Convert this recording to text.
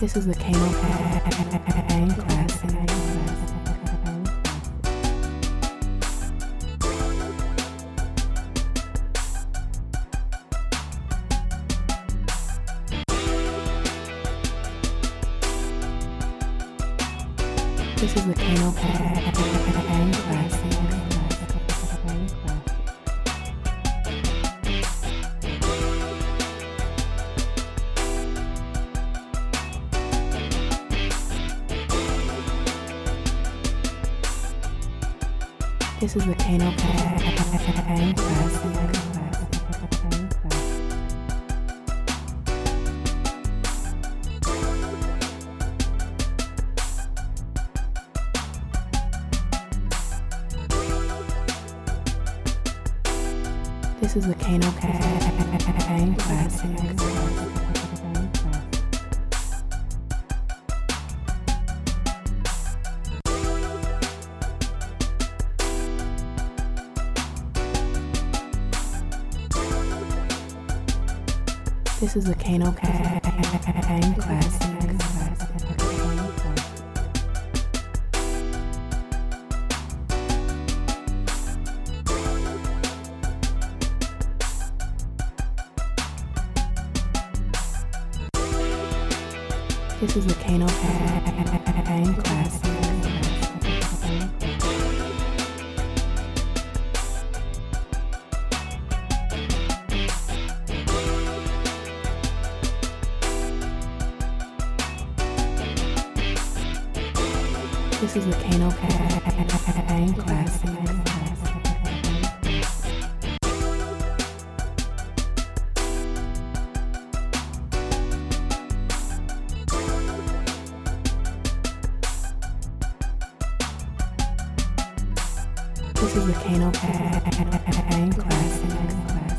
This is the Kano Kang Classic. This is the Kano Kang Classic. This is the Kano Kang Classic. This is the Kano Kang Classic. This is the Kano Kang Classic. This is the Kano Kang Classic. This is the Kano Kang Classic. This is the Kano Kang Classic.